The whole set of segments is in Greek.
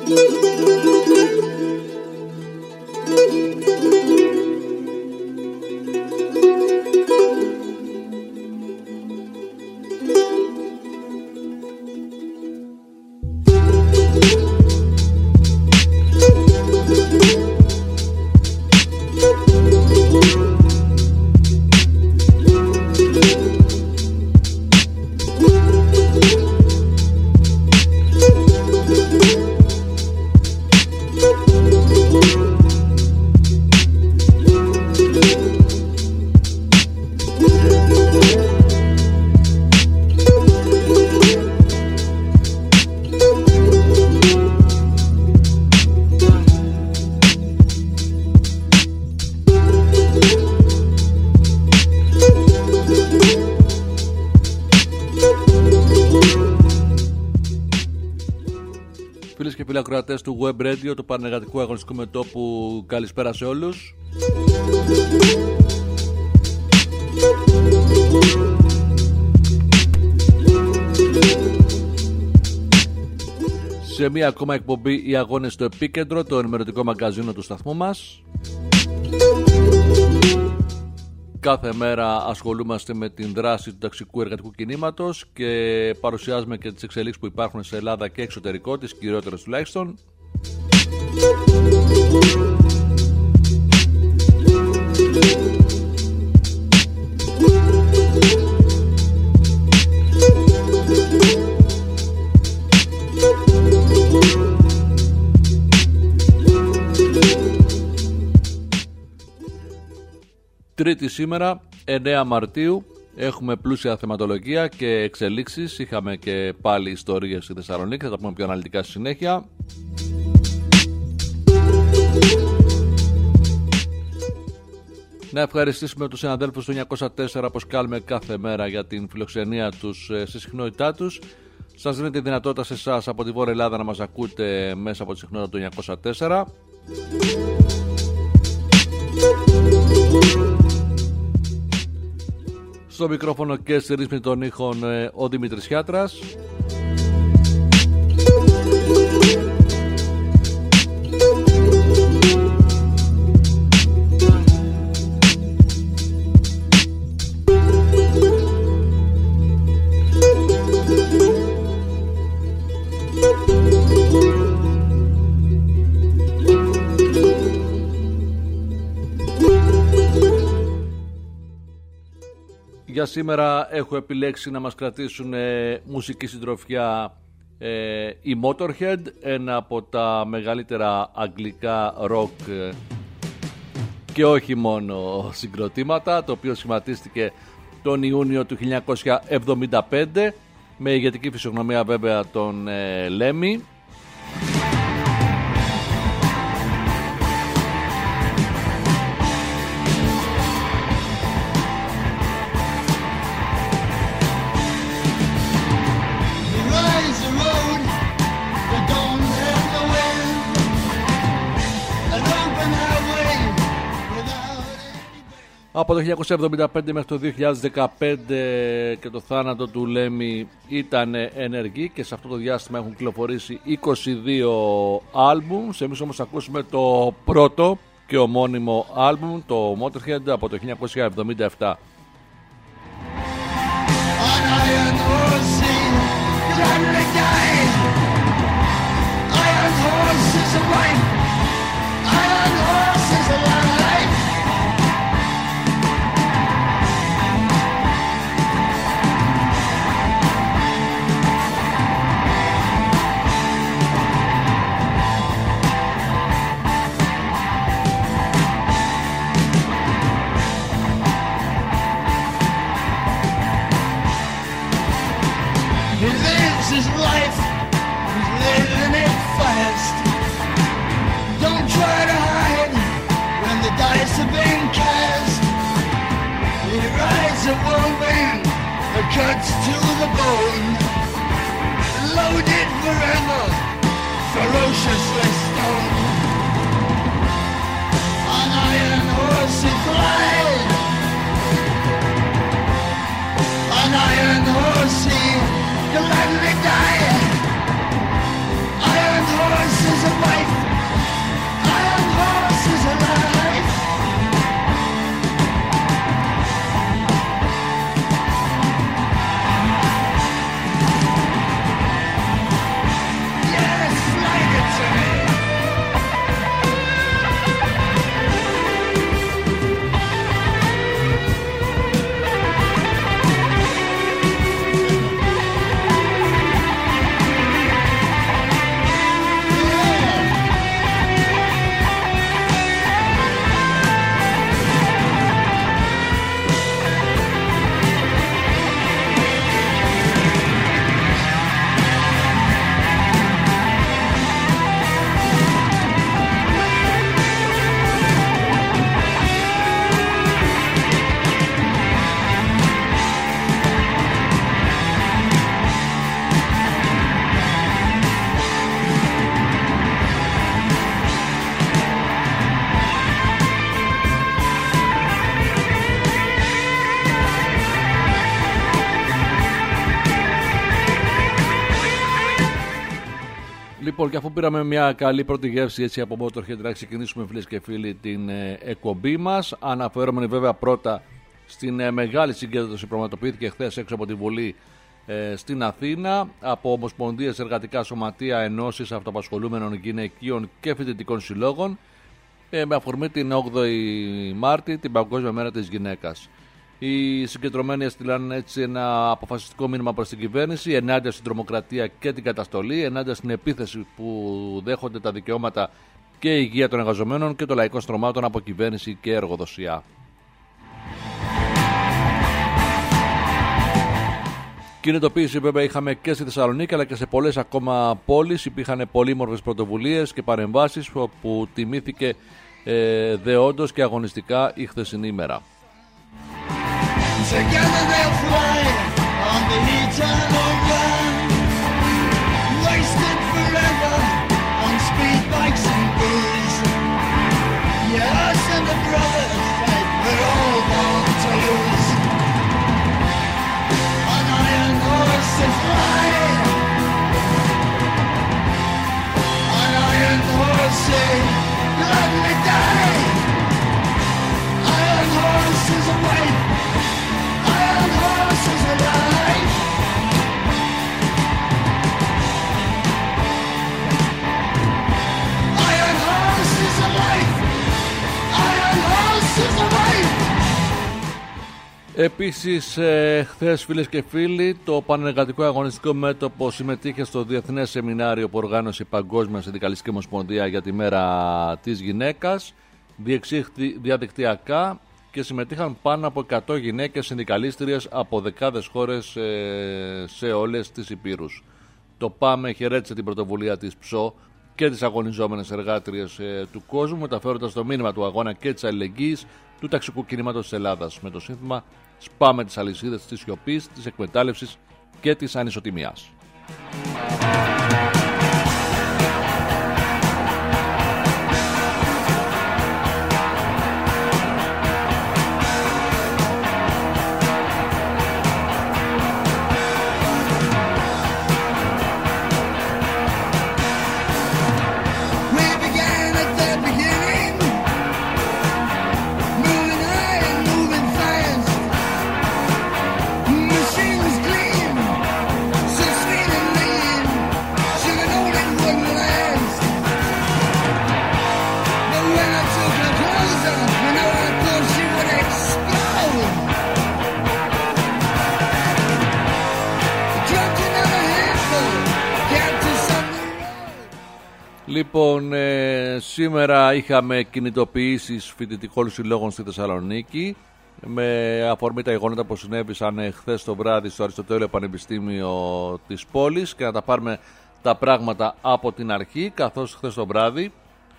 Ακροατές του Web Radio, του Πανεργατικού Αγωνιστικού Μετώπου, καλησπέρα σε όλους. Σε μία ακόμα εκπομπή οι αγώνες στο επίκεντρο, το ενημερωτικό μαγκαζίνο του σταθμού μας. Κάθε μέρα ασχολούμαστε με την δράση του ταξικού εργατικού κινήματος και παρουσιάζουμε και τις εξελίξεις που υπάρχουν σε Ελλάδα και εξωτερικό, τις κυριότερες τουλάχιστον. Τρίτη σήμερα, 9 Μαρτίου, έχουμε πλούσια θεματολογία και εξελίξεις. Είχαμε και πάλι ιστορίες στη Θεσσαλονίκη, θα τα πούμε πιο αναλυτικά στη συνέχεια. Να ευχαριστήσουμε τους συναδέλφους του 904, όπως κάνουμε κάθε μέρα, για την φιλοξενία τους στη συχνότητά τους. Σας δίνει τη δυνατότητα σε εσάς από τη Βόρεια Ελλάδα να μας ακούτε μέσα από τη συχνότητα του 904. Στο μικρόφωνο και στη ρύθμιση των ήχων ο Δημήτρης Χιάτρας. Για σήμερα έχω επιλέξει να μας κρατήσουν μουσική συντροφιά η Motorhead, ένα από τα μεγαλύτερα αγγλικά rock και όχι μόνο συγκροτήματα, το οποίο σχηματίστηκε τον Ιούνιο του 1975 με ηγετική φυσιογνωμία βέβαια τον Λέμι. Από το 1975 μέχρι το 2015 και το θάνατο του Λέμι ήταν ενεργοί και σε αυτό το διάστημα έχουν κυκλοφορήσει 22 άλμπουμ. Εμείς όμως ακούσουμε το πρώτο και ομώνυμο άλμπουμ, το Motorhead, από το 1977. Cuts to the bone, loaded forever, ferociously stoned. On iron horse he flies, on iron horse he gladly died. Iron horse is Λοιπόν, και αφού πήραμε μια καλή πρώτη γεύση έτσι από Motorhead, να ξεκινήσουμε, φίλες και φίλοι, την εκπομπή μας. Αναφερόμενοι βέβαια πρώτα στην μεγάλη συγκέντρωση που πραγματοποιήθηκε χθες έξω από τη Βουλή στην Αθήνα από ομοσπονδίες, εργατικά σωματεία, ενώσεις αυτοαπασχολούμενων γυναικείων και φοιτητικών συλλόγων με αφορμή την 8η Μάρτη, την Παγκόσμια Μέρα της Γυναίκας. Οι συγκεντρωμένοι έστειλαν έτσι ένα αποφασιστικό μήνυμα προς την κυβέρνηση ενάντια στην τρομοκρατία και την καταστολή, ενάντια στην επίθεση που δέχονται τα δικαιώματα και η υγεία των εργαζομένων και των λαϊκών στρωμάτων από κυβέρνηση και εργοδοσία. Κινητοποίηση βέβαια είχαμε και στη Θεσσαλονίκη αλλά και σε πολλές ακόμα πόλεις. Υπήρχαν πολύμορφες πρωτοβουλίες και παρεμβάσεις που τιμήθηκε δεόντως και αγωνιστικά η χθεσινή ημέρα. Together they'll fly on the eternal run, wasted forever on speed bikes and booze. Yeah, us and the brothers fight, we're all born to lose. On iron horses flying, on iron horses, let me die. Iron horses away. Iron horses alive. Iron horses alive. Iron horses alive. Επίσης, χθες, φίλες και φίλοι, το Πανεργατικό Αγωνιστικό Μέτωπο συμμετείχε στο Διεθνές Σεμινάριο που οργάνωσε η Παγκόσμια Συνδικαλιστική Ομοσπονδία για τη Μέρα της Γυναίκας. Διεξήχθη διαδικτυακά και συμμετείχαν πάνω από 100 γυναίκες συνδικαλίστριες από δεκάδες χώρες σε όλες τις υπήρους. Το ΠΑΜΕ χαιρέτησε την πρωτοβουλία της ΨΟ και τις αγωνιζόμενες εργάτριες του κόσμου, μεταφέροντας το μήνυμα του αγώνα και της αλληλεγγύης του ταξικού κινήματος της Ελλάδας με το σύνθημα «Σπάμε τις αλυσίδες της σιωπής, της εκμετάλλευσης και της ανισοτιμίας». Λοιπόν, σήμερα είχαμε κινητοποιήσεις φοιτητικών συλλόγων στη Θεσσαλονίκη με αφορμή τα γεγονότα που συνέβησαν χθες το βράδυ στο Αριστοτέλειο Πανεπιστήμιο της πόλης και να τα πάρουμε τα πράγματα από την αρχή, καθώς χθες το βράδυ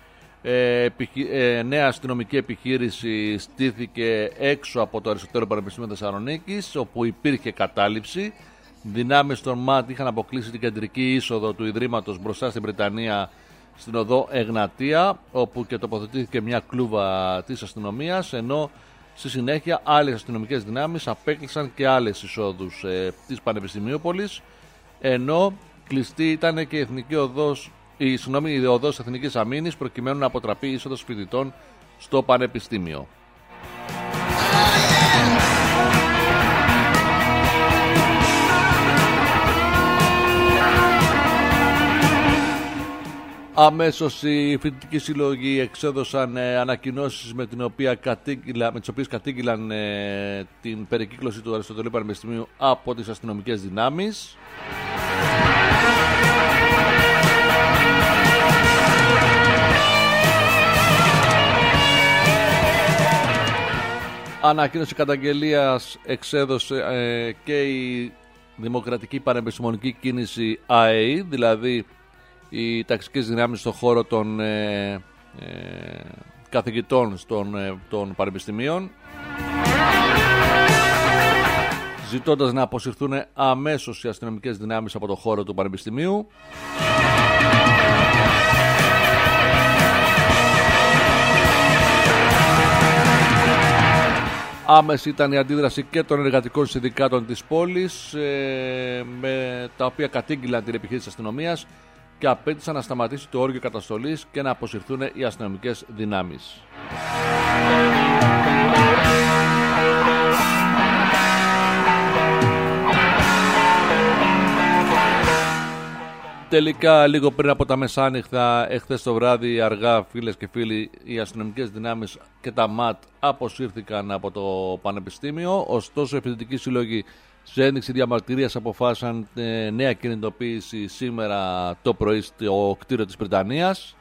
νέα αστυνομική επιχείρηση στήθηκε έξω από το Αριστοτέλειο Πανεπιστήμιο Θεσσαλονίκης, όπου υπήρχε κατάληψη. Δυνάμεις των ΜΑΤ είχαν αποκλείσει την κεντρική είσοδο του Ιδρύματος μπροστά στην Βρυτανία, στην οδό Εγνατία, όπου και τοποθετήθηκε μια κλούβα της αστυνομίας, ενώ στη συνέχεια άλλες αστυνομικές δυνάμεις απέκλεισαν και άλλες εισόδους της Πανεπιστημιούπολης, ενώ κλειστή ήταν και η οδός Εθνικής Αμήνης προκειμένου να αποτραπεί η είσοδος φοιτητών στο Πανεπιστήμιο. Αμέσως οι φοιτητικοί σύλλογοι εξέδωσαν ανακοινώσεις με τις οποίες κατήγγυλαν την περικύκλωση του Αριστοτελείου Πανεπιστημίου από τις αστυνομικές δυνάμεις. Ανακοίνωση καταγγελίας εξέδωσε και η Δημοκρατική Πανεπιστημονική Κίνηση ΑΕΗ, δηλαδή οι ταξικές δυνάμεις στον χώρο των καθηγητών των πανεπιστημίων, ζητώντας να αποσυρθούν αμέσως οι αστυνομικές δυνάμεις από το χώρο του πανεπιστημίου. Άμεση ήταν η αντίδραση και των εργατικών συνδικάτων της πόλης, με τα οποία κατήγγυλαν την επιχείρηση της αστυνομίας και απέτησαν να σταματήσει το όργιο καταστολής και να αποσυρθούν οι αστυνομικές δυνάμεις. Τελικά, λίγο πριν από τα μεσάνυχτα, εχθές το βράδυ, αργά, φίλες και φίλοι, οι αστυνομικές δυνάμεις και τα ΜΑΤ αποσύρθηκαν από το Πανεπιστήμιο. Ωστόσο, οι φοιτητικοί σύλλογοι, σε ένδειξη διαμαρτυρίας, αποφάσισαν νέα κινητοποίηση σήμερα το πρωί στο κτίριο της Βρυτανίας.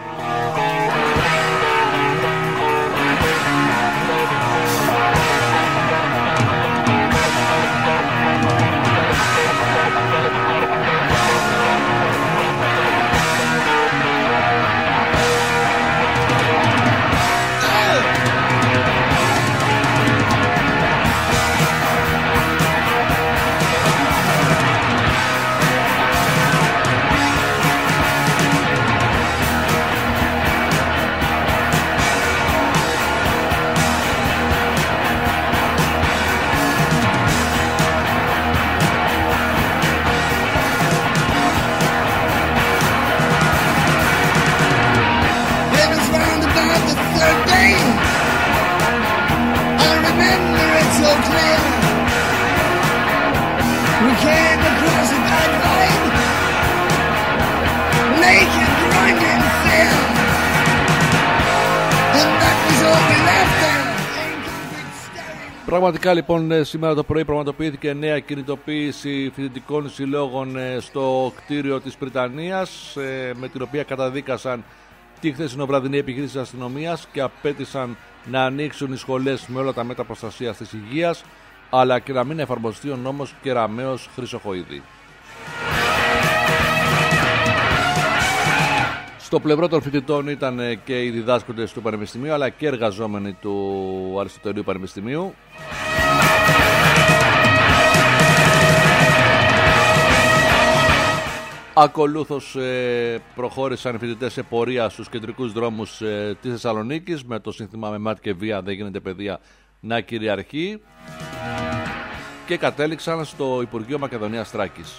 Πραγματικά λοιπόν σήμερα το πρωί πραγματοποιήθηκε νέα κινητοποίηση φοιτητικών συλλόγων στο κτίριο της Βρυτανίας, με την οποία καταδίκασαν τη χθεσινοβραδινή επιχείρηση της αστυνομίας και απέτησαν να ανοίξουν οι σχολές με όλα τα μέτρα προστασίας της υγείας, αλλά και να μην εφαρμοστεί ο νόμος Κεραμέως Χρυσοχοΐδη. Στο πλευρό των φοιτητών ήταν και οι διδάσκοντες του Πανεπιστημίου, αλλά και εργαζόμενοι του Αριστοτελείου Πανεπιστημίου. Ακολούθως προχώρησαν οι φοιτητές σε πορεία στους κεντρικούς δρόμους της Θεσσαλονίκης, με το σύνθημα «Με μάτι και βία δεν γίνεται παιδεία» να κυριαρχεί, και κατέληξαν στο Υπουργείο Μακεδονίας Θράκης.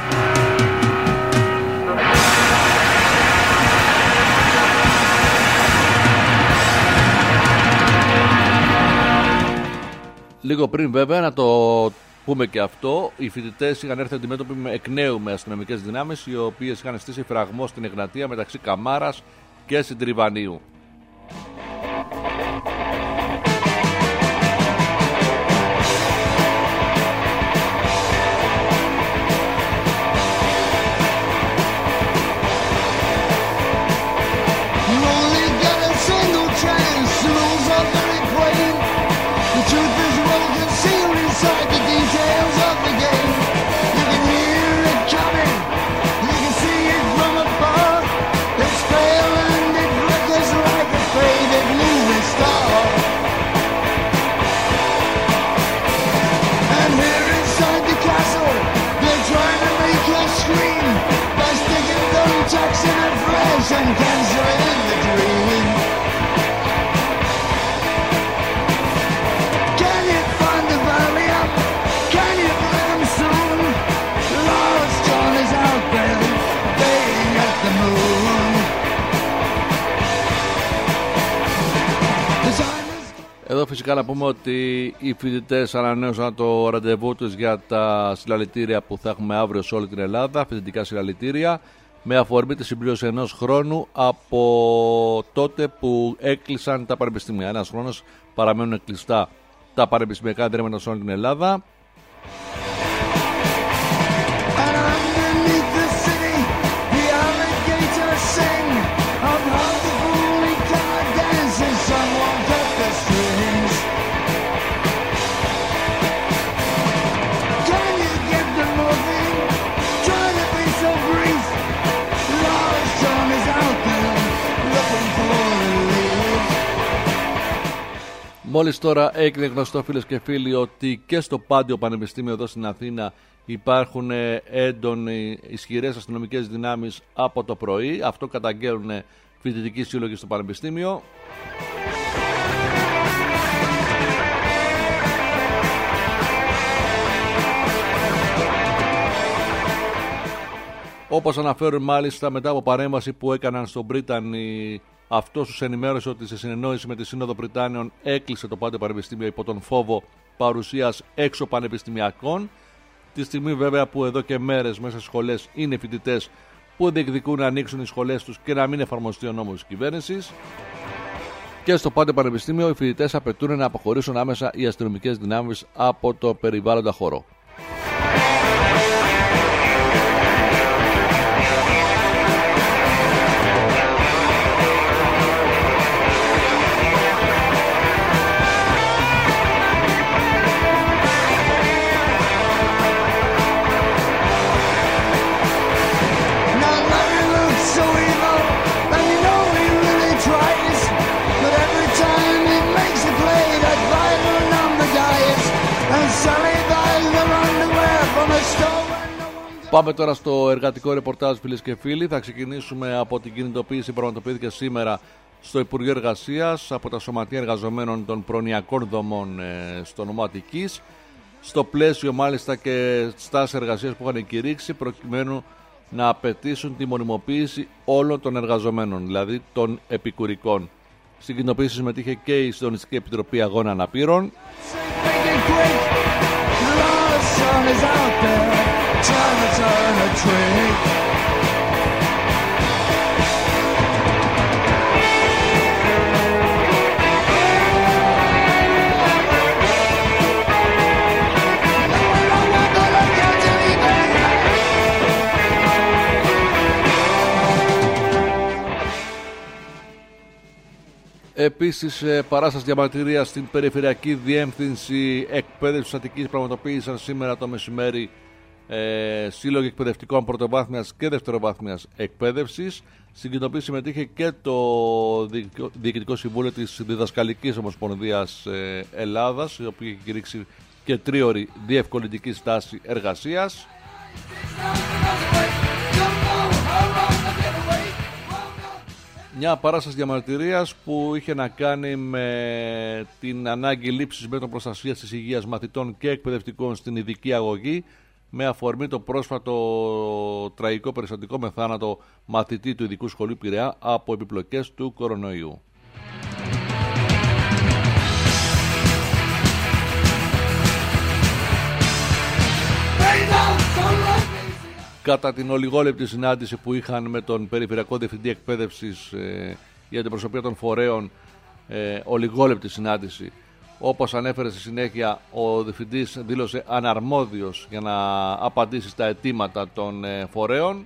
Λίγο πριν, βέβαια, να το πούμε και αυτό, οι φοιτητές είχαν έρθει αντιμέτωποι εκ νέου με αστυνομικές δυνάμεις, οι οποίες είχαν στήσει φραγμό στην Εγνατία μεταξύ Καμάρας και Συντριβανίου. Εδώ φυσικά να πούμε ότι οι φοιτητές ανανέωσαν το ραντεβού τους για τα συλλαλητήρια που θα έχουμε αύριο σε όλη την Ελλάδα, φοιτητικά συλλαλητήρια, με αφορμή τη συμπλήρωση ενός χρόνου από τότε που έκλεισαν τα πανεπιστήμια. Ένας χρόνος παραμένουν κλειστά τα πανεπιστημιακά ιδρύματα σε όλη την Ελλάδα. Μόλις τώρα έγινε γνωστό, φίλες και φίλοι, ότι και στο Πάντιο Πανεπιστήμιο εδώ στην Αθήνα υπάρχουν έντονοι ισχυρές αστυνομικές δυνάμεις από το πρωί. Αυτό καταγγέλνουν φοιτητικοί σύλλογοι στο Πανεπιστήμιο. Όπως αναφέρουν μάλιστα μετά από παρέμβαση που έκαναν στο Μπρίτανη, αυτός τους ενημέρωσε ότι σε συνεννόηση με τη Σύνοδο Βρυτάνιων έκλεισε το Πάντιο Πανεπιστήμιο υπό τον φόβο παρουσίας έξω πανεπιστημιακών. Τη στιγμή βέβαια που εδώ και μέρες μέσα στις σχολές είναι φοιτητές που διεκδικούν να ανοίξουν οι σχολές τους και να μην εφαρμοστεί ο νόμος της κυβέρνησης. Και στο Πάντιο Πανεπιστήμιο οι φοιτητές απαιτούν να αποχωρήσουν άμεσα οι αστυνομικές δυνάμεις από το περιβάλλοντα χώρο. Πάμε τώρα στο εργατικό ρεπορτάζ, φίλες και φίλοι. Θα ξεκινήσουμε από την κινητοποίηση που πραγματοποιήθηκε σήμερα στο Υπουργείο Εργασίας από τα Σωματεία Εργαζομένων των Προνοιακών Δομών στο νομό Αττικής, στο πλαίσιο μάλιστα και στάσεις εργασίας που είχαν κηρύξει προκειμένου να απαιτήσουν τη μονιμοποίηση όλων των εργαζομένων, δηλαδή των επικουρικών. Στην κινητοποίηση συμμετείχε και η Συντονιστική Επιτροπή Αγώνα Αναπήρων. Επίσης, παράσταση διαμαρτυρίας στην Περιφερειακή Διεύθυνση Εκπαίδευσης Αττικής πραγματοποίησαν σήμερα το μεσημέρι σύλλογοι εκπαιδευτικών πρωτοβάθμιας και δευτεροβάθμιας εκπαίδευσης. Στην κοινοποίηση συμμετείχε και το Διοικητικό Συμβούλιο της Διδασκαλικής Ομοσπονδίας Ελλάδας, η οποία έχει κηρύξει και τρίωρη διευκολυντική στάση εργασίας. Μια παράσταση διαμαρτυρίας που είχε να κάνει με την ανάγκη λήψης μέτρων προστασίας της υγείας μαθητών και εκπαιδευτικών στην ειδική αγωγή, με αφορμή το πρόσφατο τραγικό περιστατικό με θάνατο μαθητή του Ειδικού Σχολείου Πειραιά από επιπλοκές του κορονοϊού. Κατά την ολιγόλεπτη συνάντηση που είχαν με τον Περιφερειακό Διευθυντή Εκπαίδευσης για την προσωπία των φορέων, ολιγόλεπτη συνάντηση, όπως ανέφερε στη συνέχεια, ο Διευθυντής δήλωσε αναρμόδιος για να απαντήσει στα αιτήματα των φορέων.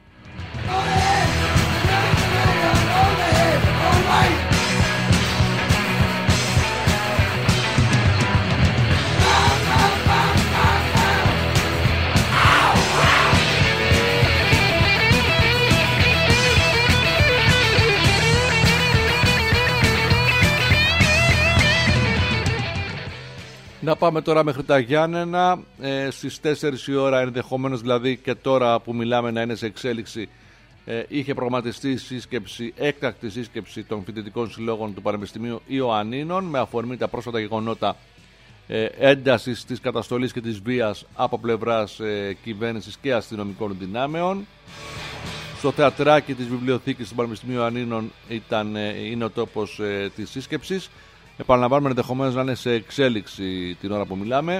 Να πάμε τώρα μέχρι τα Γιάννενα, στις 4 η ώρα, ενδεχομένως δηλαδή και τώρα που μιλάμε να είναι σε εξέλιξη, είχε προγραμματιστεί έκτακτη σύσκεψη των φοιτητικών συλλόγων του Πανεπιστημίου Ιωαννίνων με αφορμή τα πρόσφατα γεγονότα έντασης της καταστολής και της βίας από πλευράς κυβέρνησης και αστυνομικών δυνάμεων. Στο θεατράκι της βιβλιοθήκης του Πανεπιστημίου Ιωαννίνων είναι ο τόπος της σύσκεψης. Επαναλαμβάνουμε, ενδεχομένως να είναι σε εξέλιξη την ώρα που μιλάμε.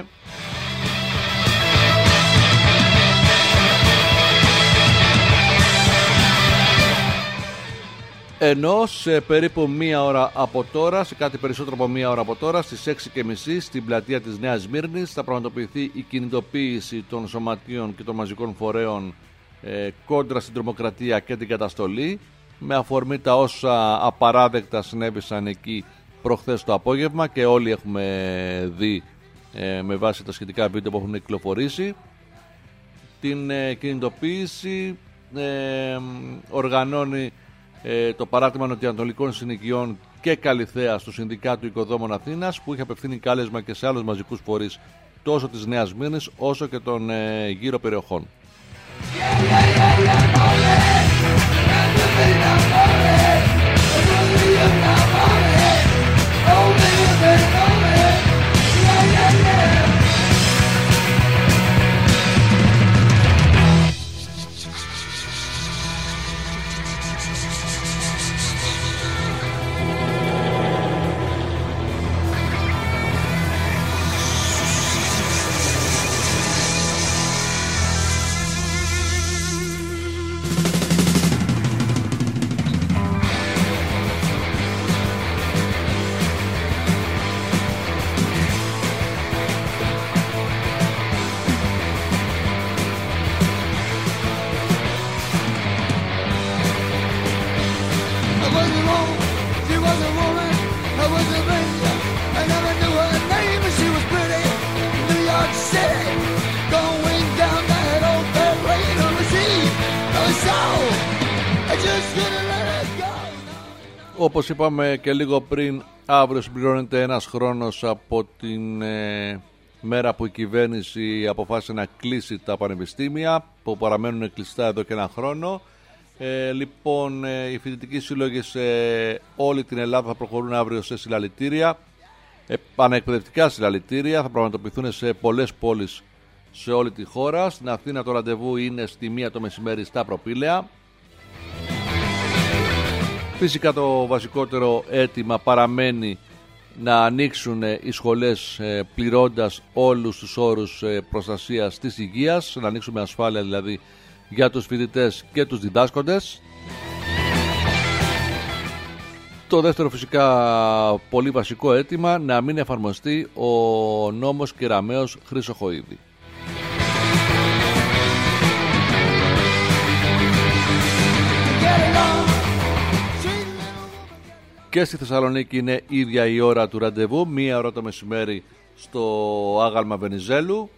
Ενώ σε περίπου μία ώρα από τώρα, σε κάτι περισσότερο από μία ώρα από τώρα, στις 6:30 στην πλατεία της Νέας Σμύρνης θα πραγματοποιηθεί η κινητοποίηση των σωματείων και των μαζικών φορέων κόντρα στην τρομοκρατία και την καταστολή, με αφορμή τα όσα απαράδεκτα συνέβησαν εκεί προχθές το απόγευμα και όλοι έχουμε δει με βάση τα σχετικά βίντεο που έχουν κυκλοφορήσει. Την κινητοποίηση οργανώνει το παράρτημα Νοτιοανατολικών Συνοικιών και Καλυθέας του Συνδικάτου Οικοδόμων Αθήνας, που είχε απευθύνει κάλεσμα και σε άλλους μαζικούς φορείς τόσο της Νέας Σμύρνης όσο και των γύρω περιοχών. Όπως είπαμε και λίγο πριν, αύριο συμπληρώνεται ένας χρόνος από την μέρα που η κυβέρνηση αποφάσισε να κλείσει τα πανεπιστήμια που παραμένουν κλειστά εδώ και ένα χρόνο. Λοιπόν, οι φοιτητικοί σύλλογοι σε όλη την Ελλάδα θα προχωρούν αύριο σε συλλαλητήρια, παναεκπαιδευτικά συλλαλητήρια, θα πραγματοποιηθούν σε πολλές πόλεις σε όλη τη χώρα. Στην Αθήνα το ραντεβού είναι στη 1 το μεσημέρι στα Προπήλαια. Φυσικά το βασικότερο αίτημα παραμένει να ανοίξουν οι σχολές πληρώντας όλους τους όρους προστασίας της υγείας, να ανοίξουν με ασφάλεια δηλαδή για τους φοιτητές και τους διδάσκοντες. Το δεύτερο φυσικά πολύ βασικό αίτημα, να μην εφαρμοστεί ο νόμος Κεραμέως Χρυσοχοΐδη. Και στη Θεσσαλονίκη είναι ίδια η ώρα του ραντεβού, 1 ώρα το μεσημέρι στο άγαλμα Βενιζέλου.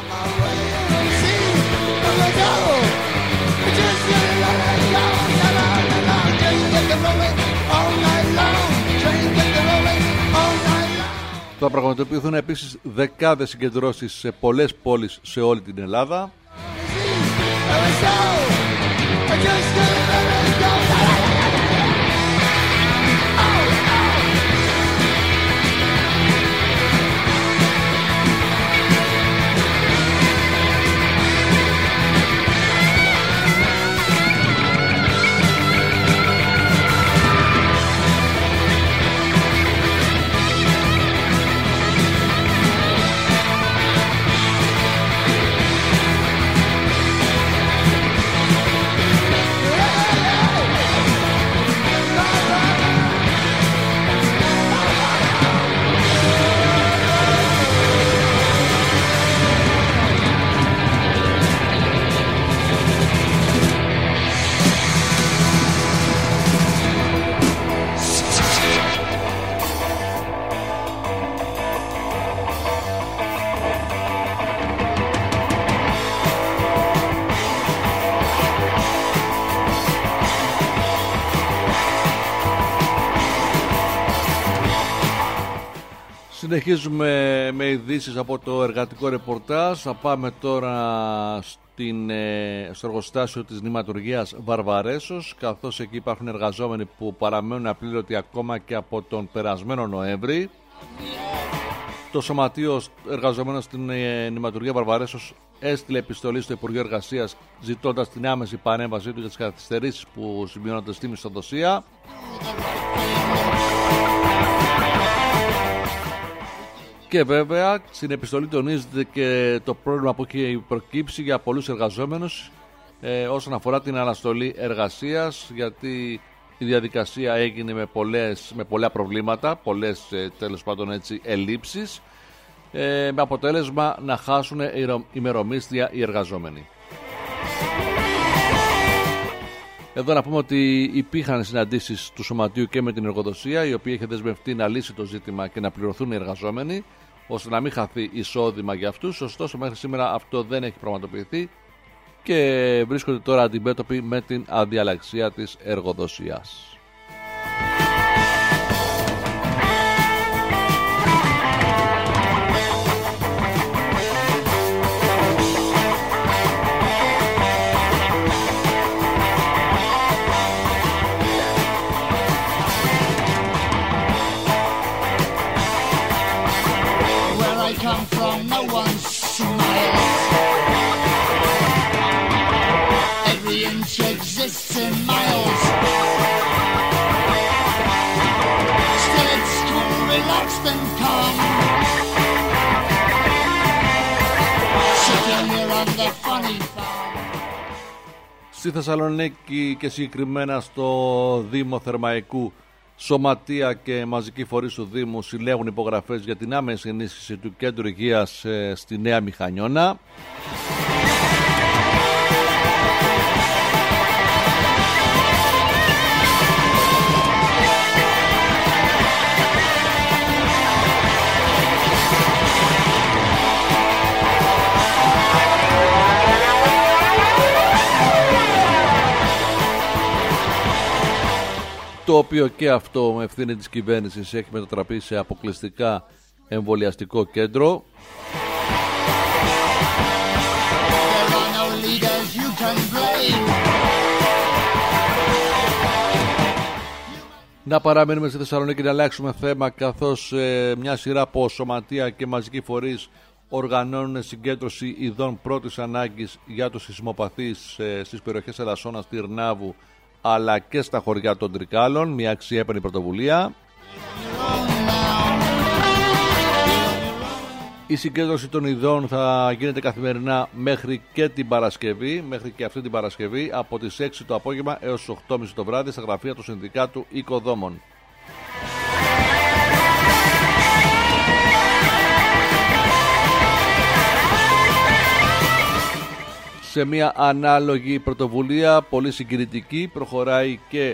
Θα πραγματοποιηθούν επίσης δεκάδες συγκεντρώσεις σε πολλές πόλεις σε όλη την Ελλάδα. Συνεχίζουμε με ειδήσεις από το εργατικό ρεπορτάζ. Θα πάμε τώρα στο εργοστάσιο της νηματουργίας Βαρβαρέσος, καθώς εκεί υπάρχουν εργαζόμενοι που παραμένουν απλήρωτοι ακόμα και από τον περασμένο Νοέμβρη. Το Σωματείο Εργαζομένων στην νηματουργία Βαρβαρέσος έστειλε επιστολή στο Υπουργείο Εργασίας ζητώντας την άμεση παρέμβασή του για τις καθυστερήσεις που σημειώνονται στη μισθοδοσία. Και βέβαια στην επιστολή τονίζεται και το πρόβλημα που έχει προκύψει για πολλούς εργαζόμενους όσον αφορά την αναστολή εργασίας, γιατί η διαδικασία έγινε με πολλά προβλήματα, πολλές τέλος πάντων έτσι ελλείψεις, με αποτέλεσμα να χάσουν ημερομίσθια οι εργαζόμενοι. Εδώ να πούμε ότι υπήρχαν συναντήσεις του Σωματείου και με την εργοδοσία, η οποία είχε δεσμευτεί να λύσει το ζήτημα και να πληρωθούν οι εργαζόμενοι, ώστε να μην χαθεί εισόδημα για αυτούς. Ωστόσο μέχρι σήμερα αυτό δεν έχει πραγματοποιηθεί και βρίσκονται τώρα αντιμέτωποι με την αδιαλαξία της εργοδοσίας. In miles, still it's cool, relaxed and calm, sitting here on the funny farm. Στη Θεσσαλονίκη και συγκεκριμένα στο Δήμο Θερμαϊκού, σωματεία και μαζικοί φορείς του Δήμου συλλέγουν υπογραφές για την άμεση ενίσχυση του κέντρου υγείας στη Νέα Μηχανιώνα. το οποίο και αυτό με ευθύνη της κυβέρνησης έχει μετατραπεί σε αποκλειστικά εμβολιαστικό κέντρο. Να παραμείνουμε στη Θεσσαλονίκη να αλλάξουμε θέμα, καθώς μια σειρά από σωματεία και μαζικοί φορείς οργανώνουν συγκέντρωση ειδών πρώτης ανάγκης για τους σεισμοπαθείς στις περιοχές Ελασσόνας, Τυρνάβου αλλά και στα χωριά των Τρικάλων. Μια αξιέπαινη πρωτοβουλία. Η συγκέντρωση των ειδών θα γίνεται καθημερινά μέχρι και την Παρασκευή, μέχρι και αυτή την Παρασκευή, από τις 6 το απόγευμα έως τις 8.30 το βράδυ στα γραφεία του Συνδικάτου Οικοδόμων. Σε μια ανάλογη πρωτοβουλία, πολύ συγκινητική, προχωράει και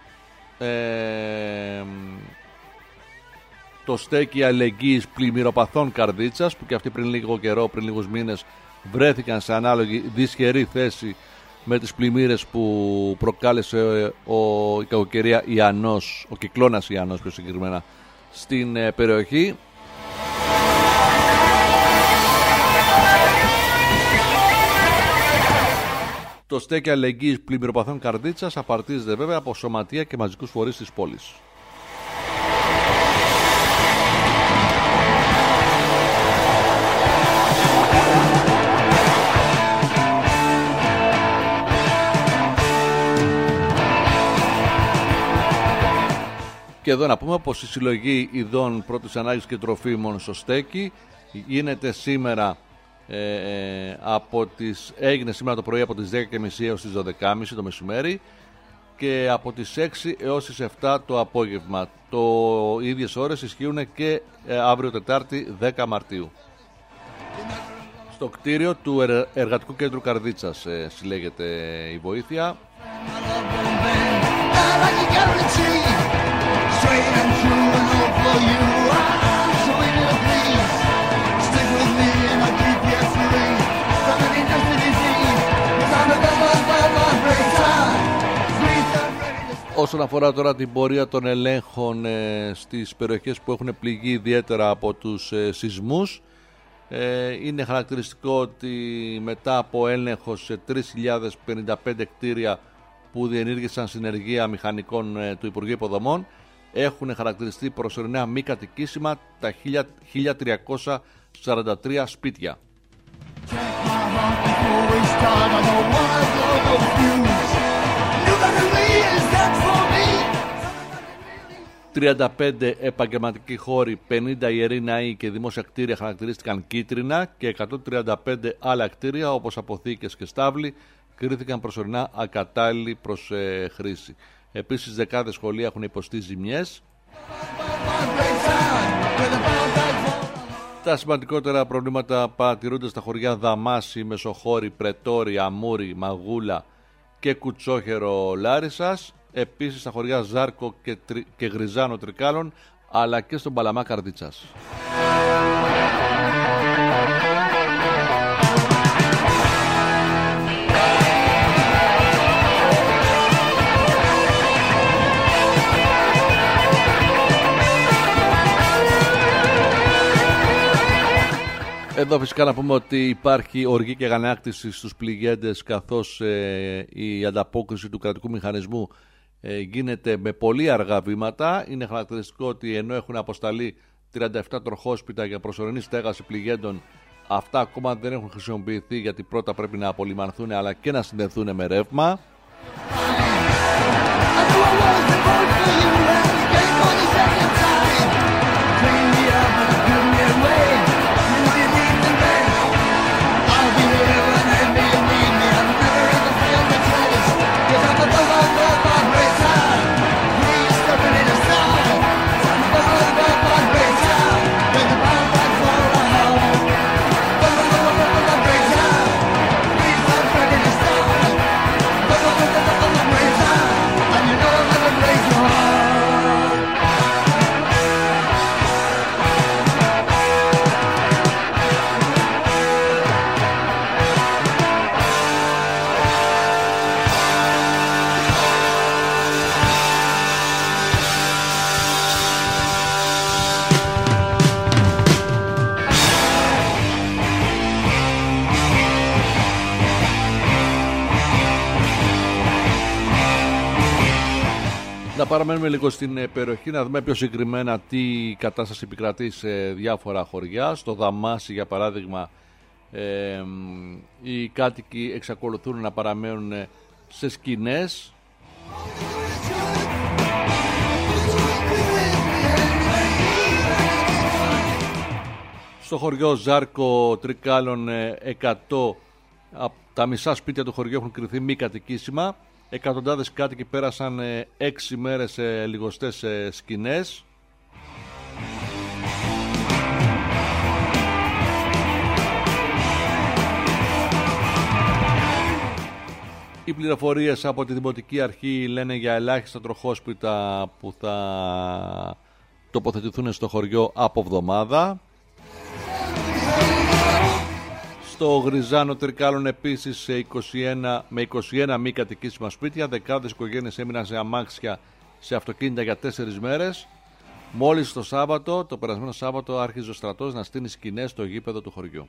το στέκι αλληλεγγύης πλημμυροπαθών Καρδίτσας, που και αυτοί πριν λίγο καιρό, πριν λίγους μήνες, βρέθηκαν σε ανάλογη δυσχερή θέση με τις πλημμύρες που προκάλεσε η κακοκαιρία Ιαννός, ο κυκλώνας Ιαννός πιο συγκεκριμένα, στην περιοχή. Το στέκι αλληλεγγύης πλημμυροπαθών Καρδίτσας απαρτίζεται βέβαια από σωματεία και μαζικούς φορείς της πόλης. Και εδώ να πούμε πως η συλλογή ειδών πρώτης ανάγκης και τροφίμων στο στέκι γίνεται σήμερα έγινε σήμερα το πρωί από τις 10.30 έως τις 12.30 το μεσημέρι και από τις 6 έως τις 7 το απόγευμα. Οι ίδιες ώρες ισχύουν και αύριο Τετάρτη 10 Μαρτίου. Στο κτίριο του Εργατικού Κέντρου Καρδίτσας συλλέγεται η βοήθεια. Όσον αφορά τώρα την πορεία των ελέγχων στις περιοχές που έχουν πληγεί ιδιαίτερα από τους σεισμούς, είναι χαρακτηριστικό ότι μετά από έλεγχο σε 3.055 κτίρια που διενήργησαν συνεργεία μηχανικών του Υπουργείου Υποδομών, έχουν χαρακτηριστεί προσωρινά μη κατοικήσιμα τα 1.343 σπίτια. 35 επαγγελματικοί χώροι, 50 ιεροί ναοί και δημόσια κτίρια χαρακτηρίστηκαν κίτρινα και 135 άλλα κτίρια όπως αποθήκες και στάβλοι κρίθηκαν προσωρινά ακατάλληλοι προς χρήση. Επίσης δεκάδες σχολεία έχουν υποστεί ζημιές. Τα σημαντικότερα προβλήματα παρατηρούνται στα χωριά Δαμάση, Μεσοχώρη, Πρετόρη, Αμούρη, Μαγούλα και Κουτσόχερο Λάρισσας. Επίσης στα χωριά Ζάρκο και Γριζάνο Τρικάλων, αλλά και στον Παλαμά Καρδίτσας. Εδώ φυσικά να πούμε ότι υπάρχει οργή και αγανάκτηση στους πληγέντες, καθώς η ανταπόκριση του κρατικού μηχανισμού γίνεται με πολύ αργά βήματα. Είναι χαρακτηριστικό ότι ενώ έχουν αποσταλεί 37 τροχόσπιτα για προσωρινή στέγαση πληγέντων, αυτά ακόμα δεν έχουν χρησιμοποιηθεί, γιατί πρώτα πρέπει να απολυμανθούν αλλά και να συνδεθούν με ρεύμα. Να παραμένουμε λίγο στην περιοχή, να δούμε πιο συγκεκριμένα τι κατάσταση επικρατεί σε διάφορα χωριά. Στο Δαμάσι, για παράδειγμα, οι κάτοικοι εξακολουθούν να παραμένουν σε σκηνές. Στο χωριό Ζάρκο Τρικάλων 100, τα μισά σπίτια του χωριού έχουν κριθεί μη κατοικήσιμα. Εκατοντάδες κάτοικοι πέρασαν 6 μέρες σε λιγοστές σκηνές. Οι πληροφορίες από τη Δημοτική Αρχή λένε για ελάχιστα τροχόσπιτα που θα τοποθετηθούν στο χωριό από εβδομάδα. Στο Γριζάνο Τρικάλων επίσης σε 21 μη κατοικήσιμα σπίτια. Δεκάδες οικογένειες έμειναν σε αμάξια, σε αυτοκίνητα για 4 μέρες. Μόλις το περασμένο Σάββατο, άρχιζε ο στρατός να στείνει σκηνές στο γήπεδο του χωριού.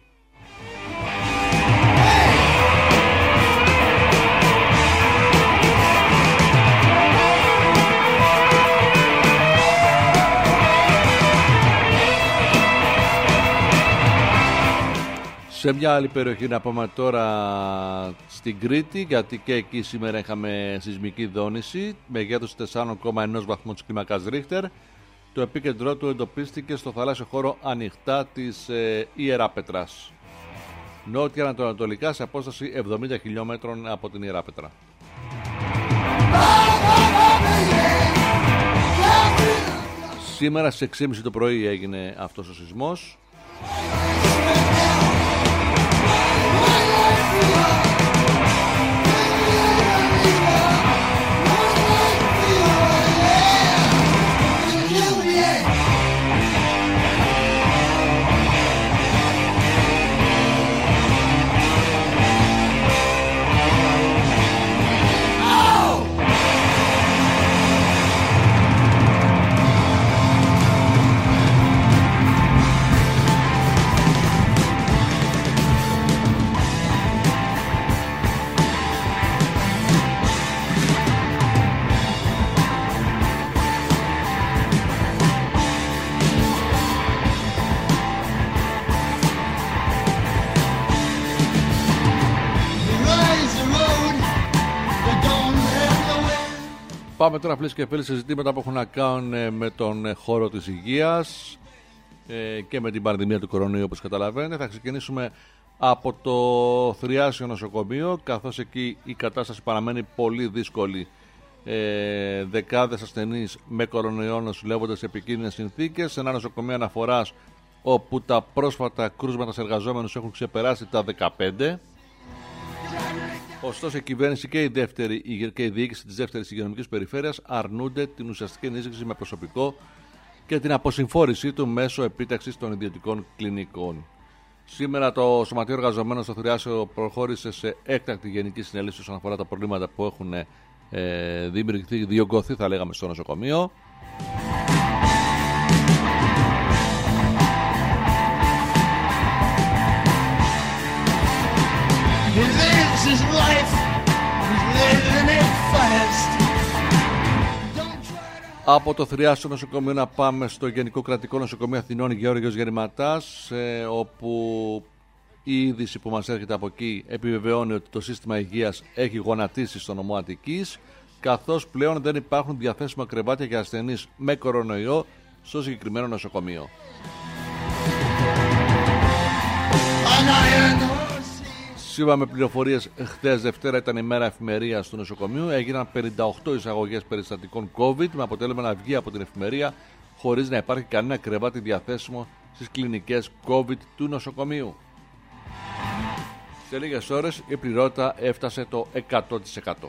Σε μια άλλη περιοχή να πάμε τώρα στην Κρήτη, γιατί και εκεί σήμερα είχαμε σεισμική δόνηση μεγέθους 4,1 βαθμού της κλίμακας Ρίχτερ. Το επίκεντρό του εντοπίστηκε στο θαλάσσιο χώρο ανοιχτά της Ιεράπετρας, νότια ανατολικά σε απόσταση 70 χιλιόμετρων από την Ιεράπετρα. Σήμερα στις 6.30 το πρωί έγινε αυτός ο σεισμός. Πάμε τώρα, φίλες και φίλοι, σε ζητήματα που έχουν να κάνουν με τον χώρο της υγείας και με την πανδημία του κορονοϊού, όπως καταλαβαίνετε. Θα ξεκινήσουμε από το Θριάσιο νοσοκομείο, καθώς εκεί η κατάσταση παραμένει πολύ δύσκολη. Δεκάδες ασθενείς με κορονοϊό νοσηλεύονται σε επικίνδυνες συνθήκες. Σε ένα νοσοκομείο αναφοράς όπου τα πρόσφατα κρούσματα σε εργαζόμενους έχουν ξεπεράσει τα 15. Ωστόσο, η κυβέρνηση και η διοίκηση της δεύτερης υγειονομικής περιφέρειας αρνούνται την ουσιαστική ενίσχυση με προσωπικό και την αποσυμφόρησή του μέσω επίταξης των ιδιωτικών κλινικών. Σήμερα το Σωματείο Εργαζομένων στο Θριάσιο προχώρησε σε έκτακτη γενική συνέλευση όσον αφορά τα προβλήματα που έχουν διωγγωθεί, θα λέγαμε, στο νοσοκομείο. Από το Θριάσιο νοσοκομείο να πάμε στο Γενικό Κρατικό Νοσοκομείο Αθηνών Γεώργιος Γερηματάς, όπου η είδηση που μας έρχεται από εκεί επιβεβαιώνει ότι το σύστημα υγείας έχει γονατίσει στο νομό Αττικής, καθώς πλέον δεν υπάρχουν διαθέσιμα κρεβάτια για ασθενείς με κορονοϊό στο συγκεκριμένο νοσοκομείο. Σύμφωνα με πληροφορίες, χθες Δευτέρα ήταν η μέρα εφημερίας του νοσοκομείου. Έγιναν 58 εισαγωγές περιστατικών COVID, με αποτέλεσμα να βγει από την εφημερία χωρίς να υπάρχει κανένα κρεβάτι διαθέσιμο στις κλινικές COVID του νοσοκομείου. Σε λίγες ώρες η πληρότητα έφτασε το 100%.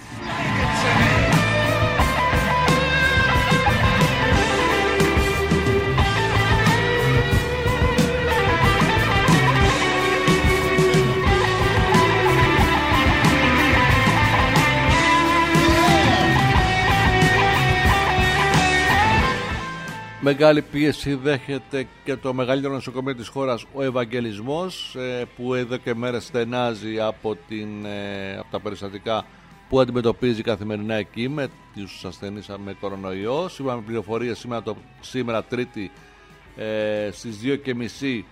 Μεγάλη πίεση δέχεται και το μεγαλύτερο νοσοκομείο της χώρας, ο Ευαγγελισμός, που εδώ και μέρες στενάζει από τα περιστατικά που αντιμετωπίζει καθημερινά εκεί με τους ασθενείς με κορονοϊό. Σύμφωνα με πληροφορίες, σήμερα Τρίτη στις 2:30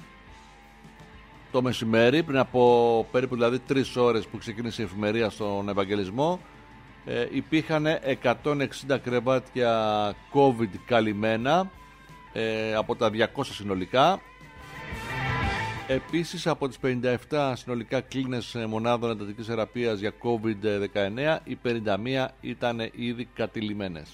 το μεσημέρι, πριν από περίπου δηλαδή 3 ώρες που ξεκίνησε η εφημερία στον Ευαγγελισμό, υπήρχαν 160 κρεβάτια COVID καλυμμένα από τα 200 συνολικά. Επίσης, από τις 57 συνολικά κλίνες μονάδων εντατικής θεραπείας για COVID-19, οι 51 ήταν ήδη κατηλημμένες.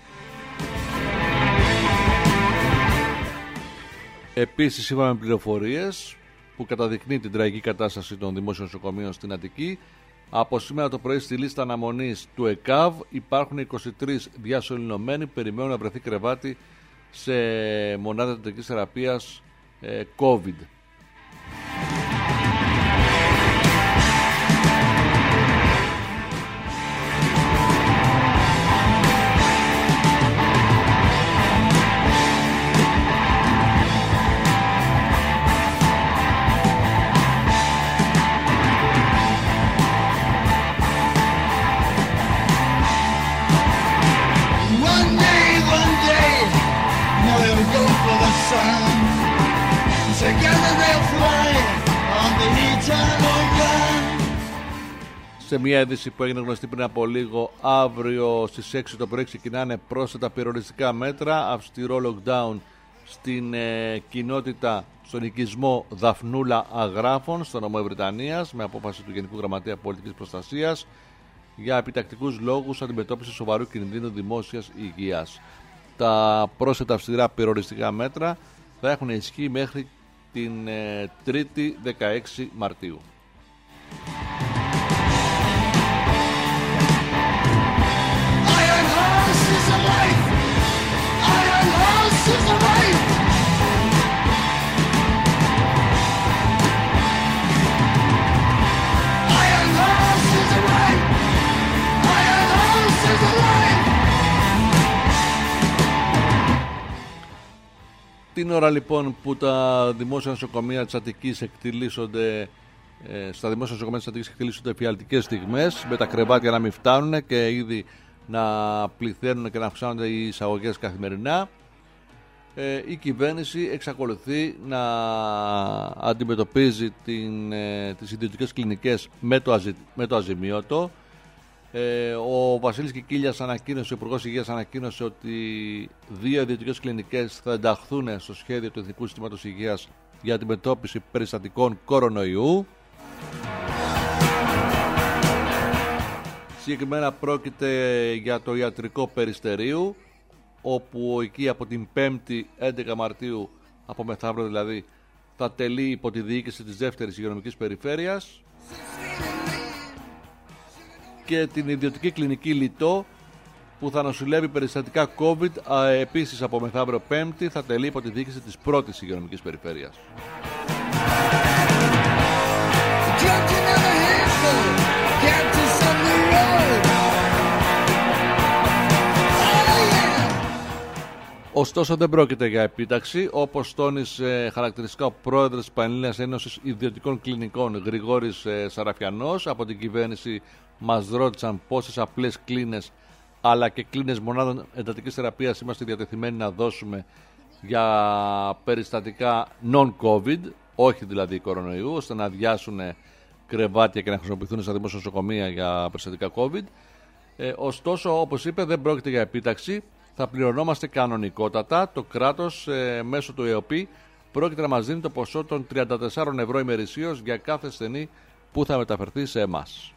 Επίσης, σύμφωνα με πληροφορίες που καταδεικνύει την τραγική κατάσταση των δημόσιων νοσοκομείων στην Αττική, από σήμερα το πρωί στη λίστα αναμονής του ΕΚΑΒ υπάρχουν 23 διασωληνωμένοι, περιμένουν να βρεθεί κρεβάτι σε μονάδα εντατικής θεραπείας COVID. Σε μια είδηση που έγινε γνωστή πριν από λίγο, αύριο στις 6 το πρωί ξεκινάνε πρόσθετα περιοριστικά μέτρα, αυστηρό lockdown στην κοινότητα, στον οικισμό Δαφνούλα Αγράφων στο νομό Βρυτανίας, με απόφαση του Γενικού Γραμματέα Πολιτικής Προστασίας για επιτακτικούς λόγους αντιμετώπισης σοβαρού κινδύνου δημόσιας υγείας. Τα πρόσθετα αυστηρά περιοριστικά μέτρα θα έχουν ισχύ μέχρι την 3η 16 Μαρτίου. Την ώρα λοιπόν που τα δημόσια νοσοκομεία της Αττικής εκτιλήσονται, στα δημόσια νοσοκομεία της Αττικής εκτιλήσονται εφιαλτικές στιγμές, με τα κρεβάτια να μην φτάνουν και ήδη να πληθαίνουν και να αυξάνονται οι εισαγωγές καθημερινά, η κυβέρνηση εξακολουθεί να αντιμετωπίζει τις ιδιωτικές κλινικές με το αζημίωτο. Ο Βασίλης Κικίλιας ανακοίνωσε, ο Υπουργός Υγείας ανακοίνωσε ότι 2 ιδιωτικές κλινικές θα ενταχθούν στο σχέδιο του Εθνικού Συστήματος Υγείας για αντιμετώπιση περιστατικών κορονοϊού. Συγκεκριμένα πρόκειται για το ιατρικό Περιστερίου, όπου εκεί από την 5η 11 Μαρτίου, από μεθαύριο δηλαδή, θα τελεί υπό τη διοίκηση της δεύτερης υγειονομικής περιφέρειας, και την ιδιωτική κλινική Λιτό που θα νοσηλεύει περιστατικά COVID, επίσης από μεθαύριο 5η θα τελεί υπό τη διοίκηση της πρώτης υγειονομικής περιφέρειας. Ωστόσο δεν πρόκειται για επίταξη, όπως τόνισε χαρακτηριστικά ο πρόεδρος της Πανελλήνιας Ένωσης Ιδιωτικών Κλινικών Γρηγόρης Σαραφιανός. Από την κυβέρνηση μας ρώτησαν πόσες απλές κλίνες αλλά και κλίνες μονάδων εντατικής θεραπείας είμαστε διατεθειμένοι να δώσουμε για περιστατικά non-COVID, όχι δηλαδή κορονοϊού, ώστε να αδειάσουν κρεβάτια και να χρησιμοποιηθούν στα δημόσια νοσοκομεία για περιστατικά COVID. Ωστόσο, όπως είπε, δεν πρόκειται για επίταξη. Θα πληρωνόμαστε κανονικότατα. Το κράτος μέσω του ΕΟΠΗ πρόκειται να μας δίνει το ποσό των 34 ευρώ ημερησίως για κάθε ασθενή που θα μεταφερθεί σε εμάς.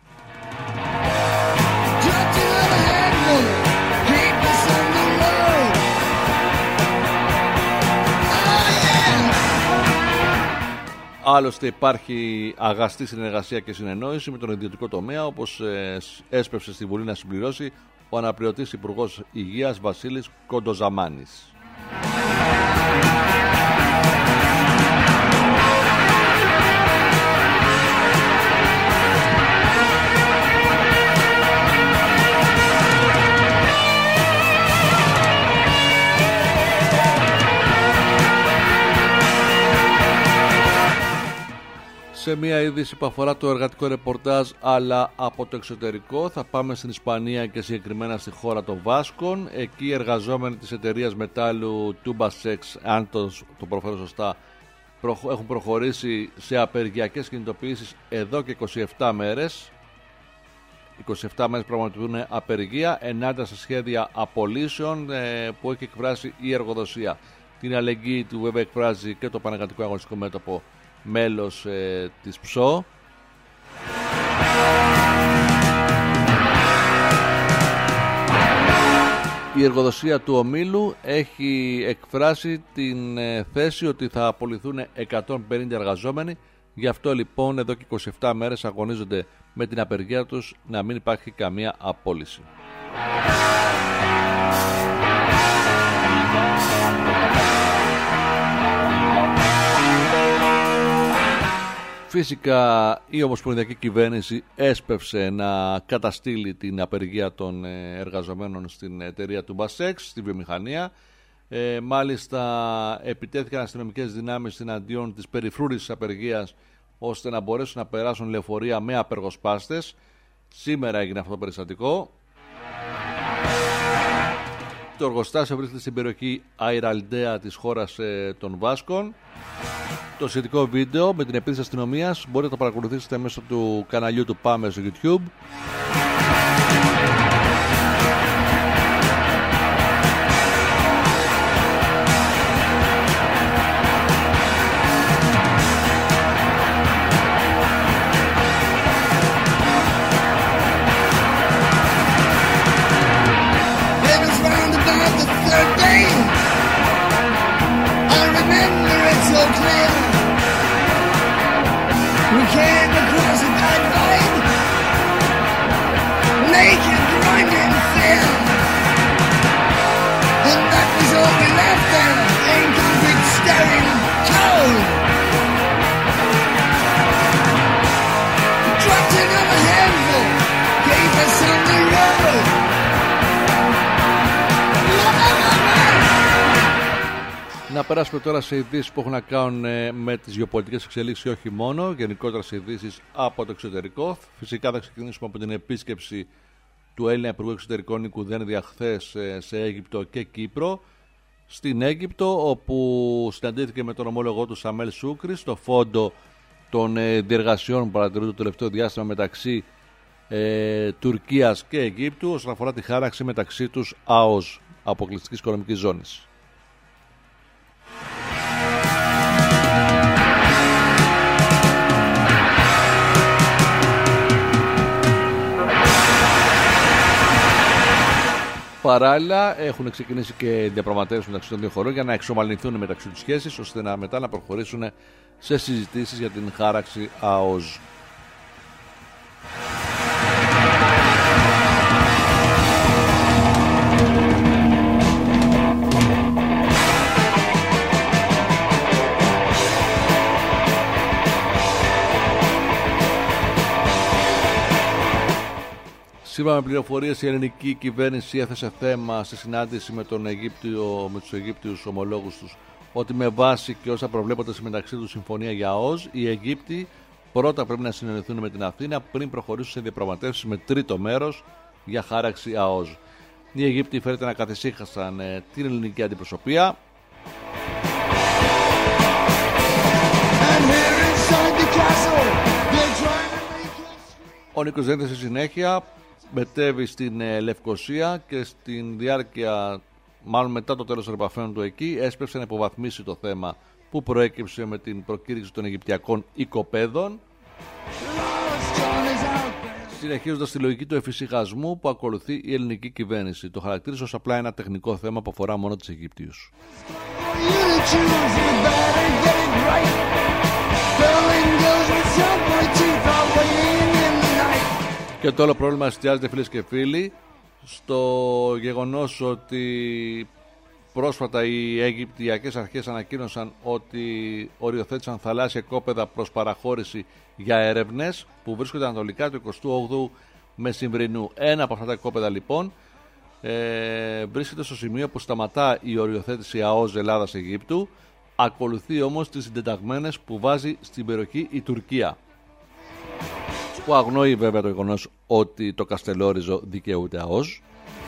Άλλωστε υπάρχει αγαστή συνεργασία και συνεννόηση με τον ιδιωτικό τομέα, όπως έσπευσε στη Βουλή να συμπληρώσει ο αναπληρωτής Υπουργός Υγείας Βασίλης Κοντοζαμάνης. Σε μια είδηση που αφορά το εργατικό ρεπορτάζ αλλά από το εξωτερικό, θα πάμε στην Ισπανία και συγκεκριμένα στη χώρα των Βάσκων. Εκεί οι εργαζόμενοι της εταιρείας μετάλλου Tubasex, αν το προφέρω σωστά, έχουν προχωρήσει σε απεργιακές κινητοποιήσεις εδώ και 27 μέρες. 27 μέρες πραγματοποιούν απεργία ενάντια σε σχέδια απολύσεων που έχει εκφράσει η εργοδοσία. Την αλληλεγγύη του βέβαια εκφράζει και το Πανεργατικό Αγωνιστικό Μέτωπο, μέλος της ΠΣΟ. Η εργοδοσία του ομίλου έχει εκφράσει την θέση ότι θα απολυθούν 150 εργαζόμενοι. Γι' αυτό λοιπόν εδώ και 27 μέρες αγωνίζονται με την απεργία τους να μην υπάρχει καμία απόλυση. Φυσικά η Ομοσπονδιακή Κυβέρνηση έσπευσε να καταστήλει την απεργία των εργαζομένων στην εταιρεία του Tubasex, στη βιομηχανία. Μάλιστα επιτέθηκαν αστυνομικές δυνάμεις εναντίον της περιφρούρησης απεργίας, ώστε να μπορέσουν να περάσουν λεωφορεία με απεργοσπάστες. Σήμερα έγινε αυτό το περιστατικό. Το εργοστάσιο βρίσκεται στην περιοχή Αϊραλντέα της χώρας των Βάσκων. Το σχετικό βίντεο με την επίθεση αστυνομίας μπορείτε να το παρακολουθήσετε μέσω του καναλιού του Πάμε στο YouTube. We came across a bad vibe, naked, grinding fear, and that was all we left there, in concrete staring cold. Dropped another handful, gave us on the road. Να περάσουμε τώρα σε ειδήσεις που έχουν να κάνουν με τις γεωπολιτικές εξελίξεις και όχι μόνο, γενικότερα σε ειδήσεις από το εξωτερικό. Φυσικά θα ξεκινήσουμε από την επίσκεψη του Έλληνα Υπουργού Εξωτερικών Νίκου Δένδια χθες σε Αίγυπτο και Κύπρο. Στην Αίγυπτο, όπου συναντήθηκε με τον ομόλογό του Σαμέλ Σούκρη στο φόντο των διεργασιών που παρατηρούν το τελευταίο διάστημα μεταξύ Τουρκίας και Αιγύπτου όσον αφορά τη χάραξη μεταξύ τους ΑΟΣ, αποκλειστικής οικονομικής ζώνης. Παράλληλα, έχουν ξεκινήσει και διαπραγματεύσεις μεταξύ των δύο χωρών για να εξομαλυνθούν μεταξύ τους σχέσεις, ώστε μετά να προχωρήσουν σε συζητήσεις για την χάραξη ΑΟΣ. Σύμφωνα με πληροφορίες, η ελληνική κυβέρνηση έθεσε θέμα στη συνάντηση με τους Αιγύπτιους ομολόγους τους ότι με βάση και όσα προβλέπονται στη μεταξύ τους συμφωνία για ΑΟΣ, οι Αιγύπτιοι πρώτα πρέπει να συνεννοηθούν με την Αθήνα πριν προχωρήσουν σε διαπραγματεύσεις με τρίτο μέρος για χάραξη ΑΟΣ. Οι Αιγύπτιοι φέρεται να καθησύχασαν την ελληνική αντιπροσωπεία. Ο Νίκος Δένδιας στη συνέχεια μετέβη στην Λευκοσία και στην διάρκεια, μάλλον μετά το τέλος των επαφών του εκεί, έσπευσε να υποβαθμίσει το θέμα που προέκυψε με την προκήρυξη των Αιγυπτιακών οικοπαίδων, συνεχίζοντας τη λογική του εφησυχασμού που ακολουθεί η ελληνική κυβέρνηση. Το χαρακτήρισε ως απλά ένα τεχνικό θέμα που αφορά μόνο τους Αιγύπτιους. Και το όλο πρόβλημα εστιάζεται, φίλες και φίλοι, στο γεγονός ότι πρόσφατα οι Αιγυπτιακές αρχές ανακοίνωσαν ότι οριοθέτησαν θαλάσσια κόπεδα προς παραχώρηση για έρευνες που βρίσκονται ανατολικά του 28ου Μεσημβρινού. Ένα από αυτά τα κόπεδα λοιπόν βρίσκεται στο σημείο που σταματά η οριοθέτηση ΑΟΣ Ελλάδας-Αιγύπτου Ακολουθεί όμως τις συντεταγμένες που βάζει στην περιοχή η Τουρκία, που αγνοεί βέβαια το γεγονός ότι το Καστελόριζο δικαιούται ΑΟΣ.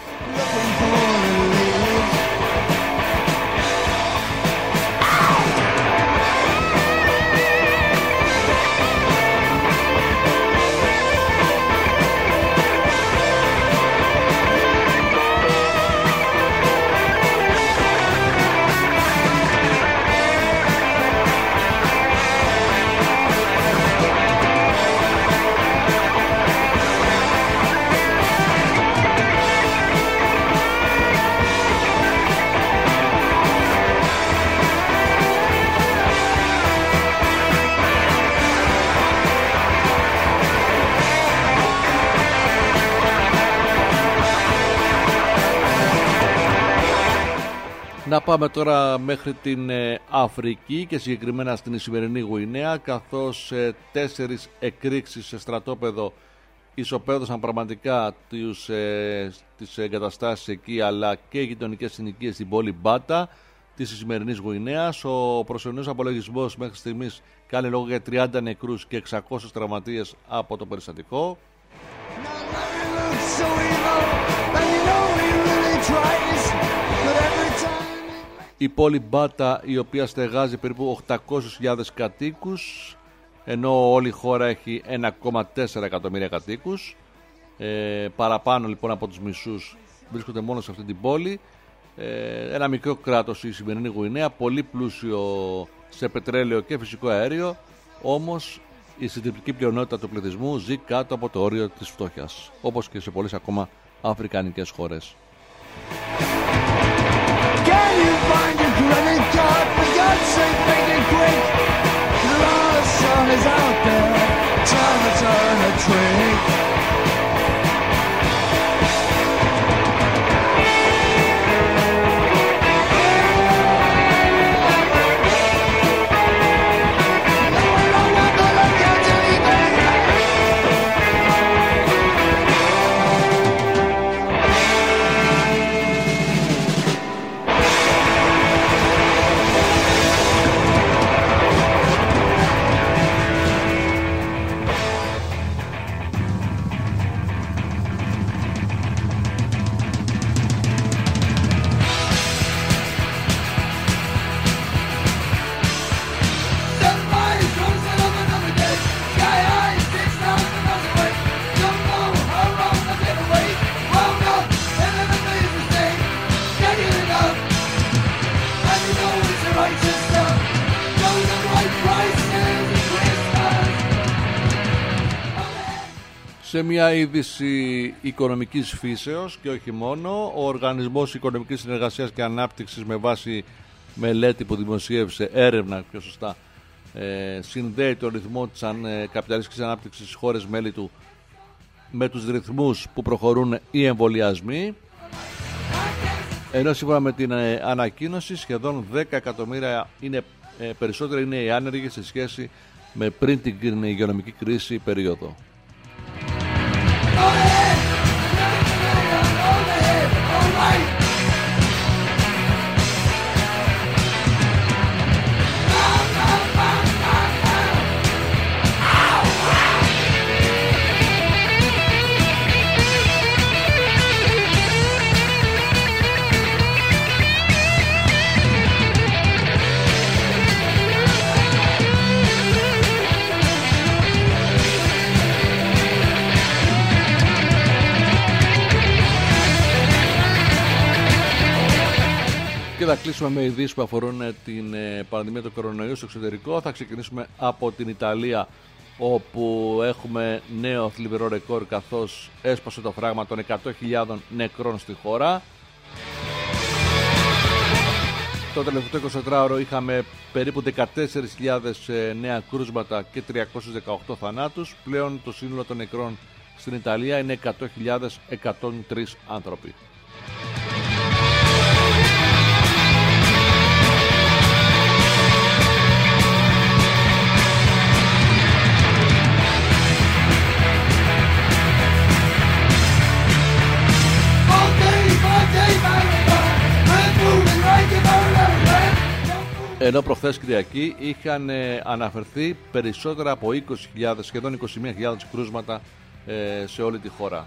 Να πάμε τώρα μέχρι την Αφρική και συγκεκριμένα στην σημερινή Γουινέα, καθώς 4 εκρήξεις σε στρατόπεδο ισοπαίδωσαν πραγματικά τις εγκαταστάσεις εκεί, αλλά και γειτονικές συνοικίες στην πόλη Μπάτα της σημερινής Γουινέας. Ο προσωρινός απολογισμός μέχρι στιγμής κάνει λόγο για 30 νεκρούς και 600 τραυματίες από το περιστατικό. Η πόλη Μπάτα, η οποία στεγάζει περίπου 800.000 κατοίκους, ενώ όλη η χώρα έχει 1,4 εκατομμύρια κατοίκους. Παραπάνω λοιπόν από τους μισούς βρίσκονται μόνο σε αυτή την πόλη. Ένα μικρό κράτος η σημερινή Γουινέα, πολύ πλούσιο σε πετρέλαιο και φυσικό αέριο, όμως η συντριπτική πλειονότητα του πληθυσμού ζει κάτω από το όριο της φτώχειας, όπως και σε πολλές ακόμα αφρικανικές χώρες. Can you find a granite card? For God's sake, make it quick. The last sun is out there, trying to turn a trick. Σε μια είδηση οικονομικής φύσεως και όχι μόνο, ο Οργανισμός Οικονομικής Συνεργασίας και Ανάπτυξης, με βάση μελέτη που δημοσίευσε, έρευνα πιο σωστά, συνδέει το ρυθμό της καπιταλιστικής ανάπτυξης στις χώρες μέλη του με τους ρυθμούς που προχωρούν οι εμβολιασμοί, ενώ σύμφωνα με την ανακοίνωση σχεδόν 10 εκατομμύρια περισσότεροι είναι οι άνεργοι σε σχέση με πριν την υγειονομική κρίση περίοδο. Και θα κλείσουμε με ειδήσεις που αφορούν την πανδημία του κορονοϊού στο εξωτερικό. Θα ξεκινήσουμε από την Ιταλία, όπου έχουμε νέο θλιβερό ρεκόρ, καθώς έσπασε το φράγμα των 100.000 νεκρών στη χώρα. Το τελευταίο 24ωρο είχαμε περίπου 14.000 νέα κρούσματα και 318 θανάτους. Πλέον το σύνολο των νεκρών στην Ιταλία είναι 100.103 άνθρωποι. Ενώ προχθές Κυριακή είχαν αναφερθεί περισσότερα από 20.000, σχεδόν 21.000 κρούσματα σε όλη τη χώρα.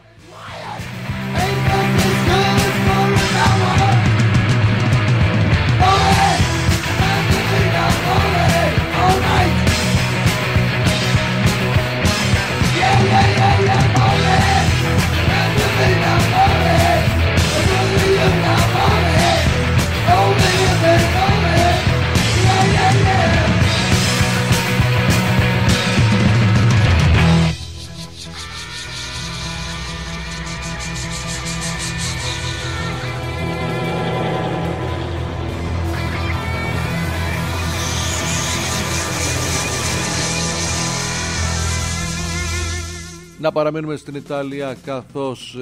Να παραμείνουμε στην Ιταλία, καθώς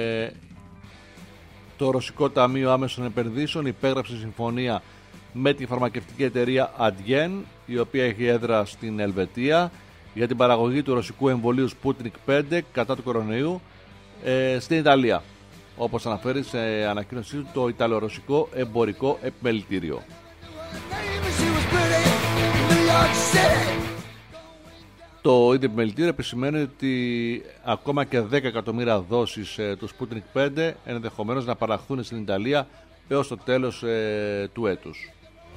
το Ρωσικό Ταμείο Άμεσων Επενδύσεων υπέγραψε συμφωνία με τη φαρμακευτική εταιρεία Adyen, η οποία έχει έδρα στην Ελβετία, για την παραγωγή του ρωσικού εμβολίου Sputnik 5 κατά του κορονοϊού στην Ιταλία, όπως αναφέρει σε ανακοίνωσή του το Ιταλο-Ρωσικό Εμπορικό Επιμελητήριο. Το ίδιο επιμελητήριο επισημαίνει ότι ακόμα και 10 εκατομμύρια δόσεις του Sputnik 5 ενδεχομένως να παραχθούν στην Ιταλία έως το τέλος του έτους.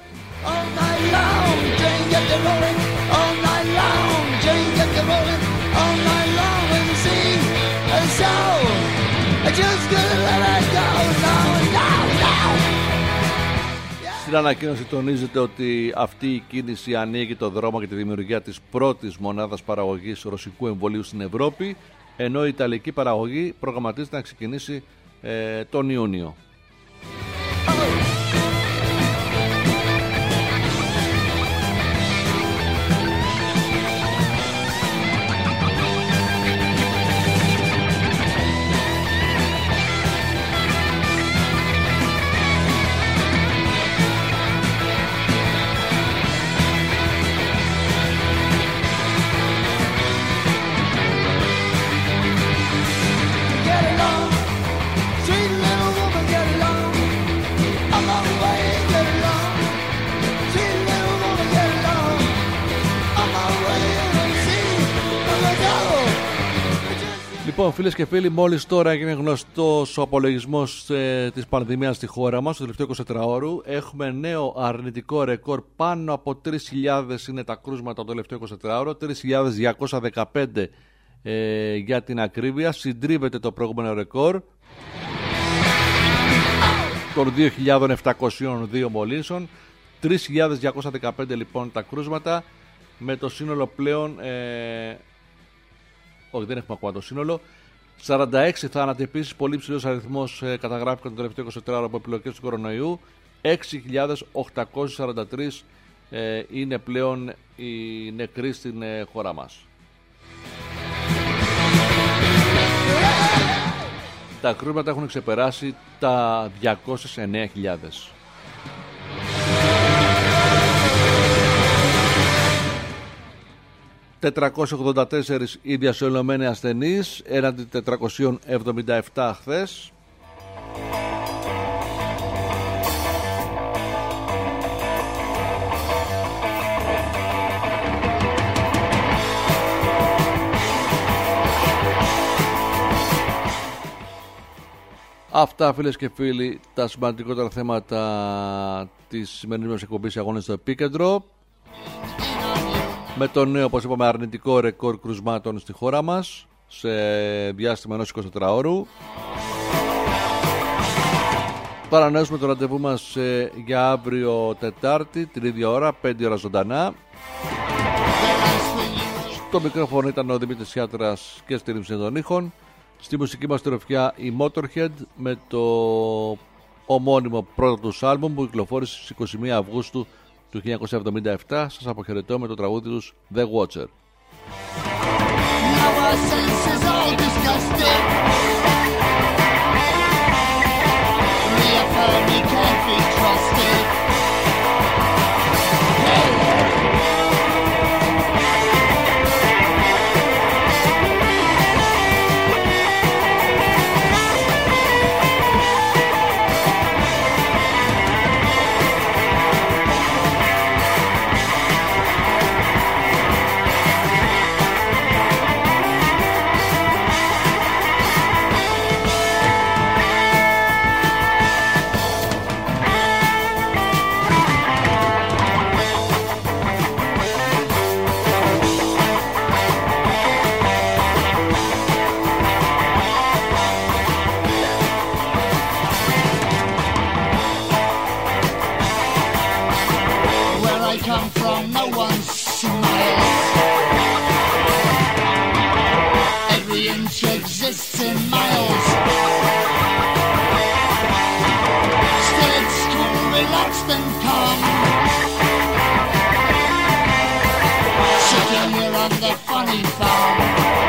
Στην ανακοίνωση τονίζεται ότι αυτή η κίνηση ανοίγει το δρόμο για τη δημιουργία της πρώτης μονάδας παραγωγής ρωσικού εμβολίου στην Ευρώπη, ενώ η ιταλική παραγωγή προγραμματίζεται να ξεκινήσει τον Ιούνιο. Λοιπόν, φίλες και φίλοι, μόλις τώρα έγινε γνωστός ο απολογισμός της πανδημίας στη χώρα μας, το τελευταίο 24ωρο. Έχουμε νέο αρνητικό ρεκόρ, πάνω από 3.000 είναι τα κρούσματα το τελευταίο 24ωρο, 3.215 για την ακρίβεια. Συντρίβεται το προηγούμενο ρεκόρ των 2.702 μολύνσεων. 3.215 λοιπόν τα κρούσματα, με το σύνολο πλέον... όχι, δεν έχουμε ακόμα το σύνολο. 46 θάνατοι, επίσης πολύ ψηλός αριθμός καταγράφηκαν το τελευταίο 24ωρο από επιλογές του κορονοϊού. 6.843 είναι πλέον οι νεκροί στην χώρα μας. Τα κρούσματα έχουν ξεπεράσει τα 209.000. 484 οι διασωλωμένοι ασθενείς, έναντι 477 χθες. Αυτά, φίλες και φίλοι, τα σημαντικότερα θέματα της σημερινής μας εκπομπής Αγώνες στο Επίκεντρο. Με το νέο, όπως είπαμε, αρνητικό ρεκόρ κρουσμάτων στη χώρα μας σε διάστημα ενός 24ωρου. Παρανέωσουμε το ραντεβού μας για αύριο Τετάρτη την ίδια ώρα, 5 ώρα ζωντανά. Στο μικρόφωνο ήταν ο Δημήτρης Σιάτρας και στη ρύθμιση των ήχων. Στη μουσική μας τροφιά η Motorhead με το ομώνυμο πρώτο τους άλμπουμ που κυκλοφόρησε στις 21 Αυγούστου του 1977. Σας αποχαιρετώ με το τραγούδι τους The Watcher. come from, no one smiles. Every inch exists in miles. Still it's cool, relaxed and calm. Sitting here on the funny farm.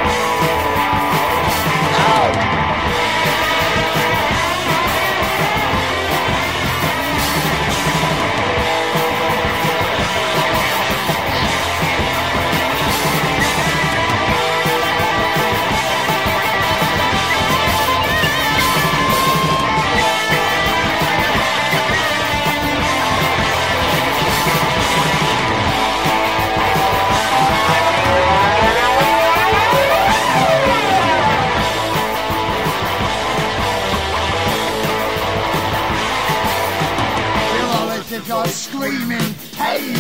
You're screaming pain.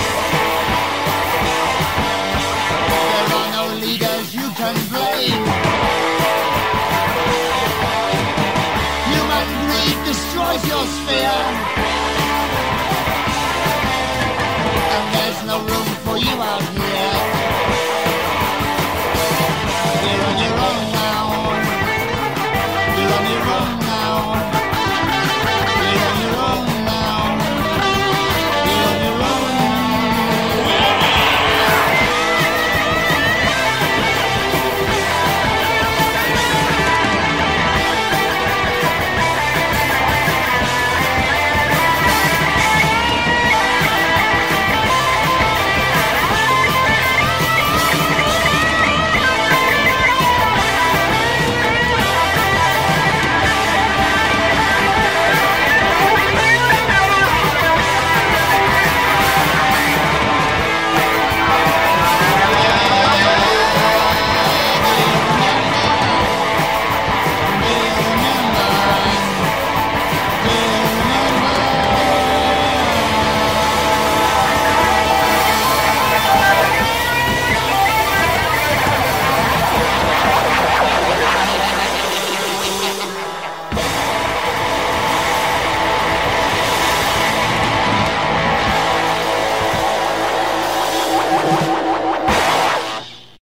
There are no leaders you can blame. Human greed destroys your sphere.